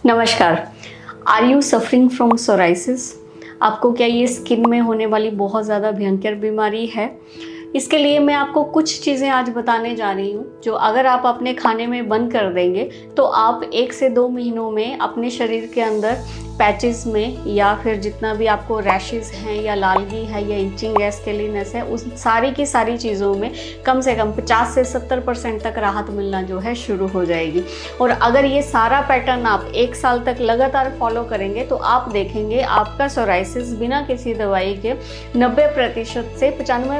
नमस्कार। Are you suffering from psoriasis? आपको क्या ये स्किन में होने वाली बहुत ज़्यादा भयंकर बीमारी है? इसके लिए मैं आपको कुछ चीज़ें आज बताने जा रही हूँ जो अगर आप अपने खाने में बंद कर देंगे तो आप 1 से 2 महीनों में अपने शरीर के अंदर पैचेस में या फिर जितना भी आपको रैशेस हैं या लालगी है या इचिंग है, स्केलीनेस है, उस सारी की सारी चीज़ों में कम से कम 50 से 70% तक राहत मिलना जो है शुरू हो जाएगी। और अगर ये सारा पैटर्न आप 1 साल तक लगातार फॉलो करेंगे तो आप देखेंगे आपका सोराइसिस बिना किसी दवाई के 90% से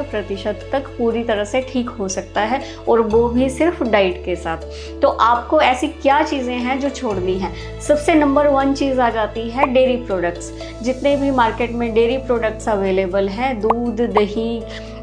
95% तक पूरी तरह से ठीक हो सकता है, और वो भी सिर्फ डाइट के साथ। तो आपको ऐसी क्या चीज़ें हैं जो छोड़नी है? सबसे नंबर 1 चीज़ आ जाती है डेयरी प्रोडक्ट्स। जितने भी मार्केट में डेयरी प्रोडक्ट्स अवेलेबल हैं, दूध, दही,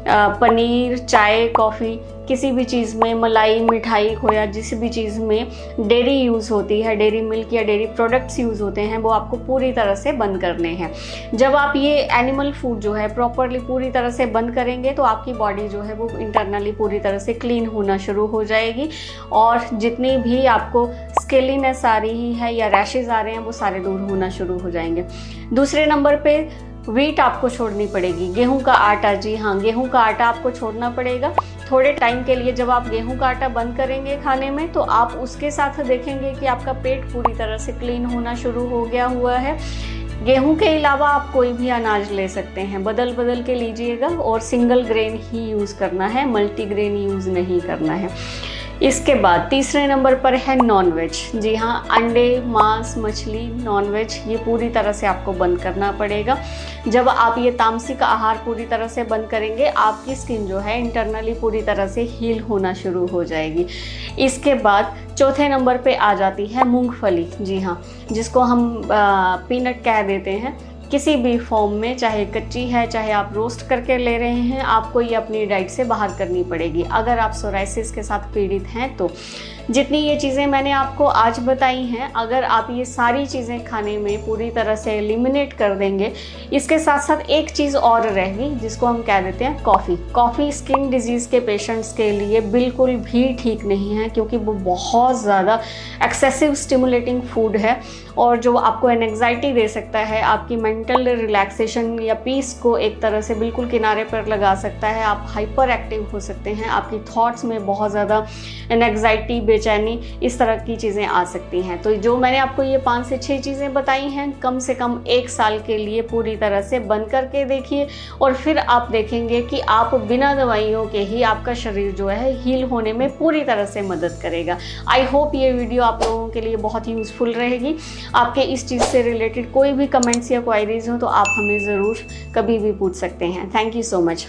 पनीर, चाय, कॉफ़ी, किसी भी चीज़ में, मलाई, मिठाई, खोया, जिस भी चीज़ में डेयरी यूज़ होती है, डेयरी मिल्क या डेयरी प्रोडक्ट्स यूज़ होते हैं, वो आपको पूरी तरह से बंद करने हैं। जब आप ये एनिमल फूड जो है प्रॉपरली पूरी तरह से बंद करेंगे तो आपकी बॉडी जो है वो इंटरनली पूरी तरह से क्लीन होना शुरू हो जाएगी, और जितनी भी आपको स्केलीनेस आ रही है या रैशेज आ रहे हैं वो सारे दूर होना शुरू हो जाएंगे। दूसरे नंबर पे व्हीट आपको छोड़नी पड़ेगी। गेहूं का आटा, जी हाँ, गेहूं का आटा आपको छोड़ना पड़ेगा थोड़े टाइम के लिए। जब आप गेहूं का आटा बंद करेंगे खाने में तो आप उसके साथ देखेंगे कि आपका पेट पूरी तरह से क्लीन होना शुरू हो गया हुआ है। गेहूं के अलावा आप कोई भी अनाज ले सकते हैं, बदल बदल के लीजिएगा, और सिंगल ग्रेन ही यूज़ करना है, मल्टीग्रेन यूज़ नहीं करना है। इसके बाद तीसरे नंबर पर है नॉनवेज। जी हाँ, अंडे, मांस, मछली, नॉनवेज, ये पूरी तरह से आपको बंद करना पड़ेगा। जब आप ये तामसिक आहार पूरी तरह से बंद करेंगे, आपकी स्किन जो है इंटरनली पूरी तरह से हील होना शुरू हो जाएगी। इसके बाद चौथे नंबर पे आ जाती है मूंगफली। जी हाँ, जिसको हम पीनट कह देते हैं। किसी भी फॉर्म में, चाहे कच्ची है चाहे आप रोस्ट करके ले रहे हैं, आपको ये अपनी डाइट से बाहर करनी पड़ेगी अगर आप सोराइसिस के साथ पीड़ित हैं तो। जितनी ये चीज़ें मैंने आपको आज बताई हैं, अगर आप ये सारी चीज़ें खाने में पूरी तरह से एलिमिनेट कर देंगे, इसके साथ साथ एक चीज़ और रहेगी जिसको हम कह देते हैं कॉफ़ी। कॉफ़ी स्किन डिजीज़ के पेशेंट्स के लिए बिल्कुल भी ठीक नहीं है, क्योंकि वो बहुत ज़्यादा एक्सेसिव स्टिमुलेटिंग फूड है, और जो आपको एंग्जाइटी दे सकता है, आपकी मेंटल रिलैक्सेशन या पीस को एक तरह से बिल्कुल किनारे पर लगा सकता है। आप हाइपर एक्टिव हो सकते हैं, आपकी थॉट्स में बहुत ज़्यादा एंग्जाइटी, बेचैनी, इस तरह की चीज़ें आ सकती हैं। तो जो मैंने आपको ये 5 से 6 चीज़ें बताई हैं, कम से कम 1 साल के लिए पूरी तरह से बंद करके देखिए, और फिर आप देखेंगे कि आप बिना दवाइयों के ही आपका शरीर जो है हील होने में पूरी तरह से मदद करेगा। आई होप ये वीडियो आप लोगों के लिए बहुत यूज़फुल रहेगी। आपके इस चीज़ से रिलेटेड कोई भी कमेंट्स या क्वायरीज हो तो आप हमें ज़रूर कभी भी पूछ सकते हैं। Thank you so much.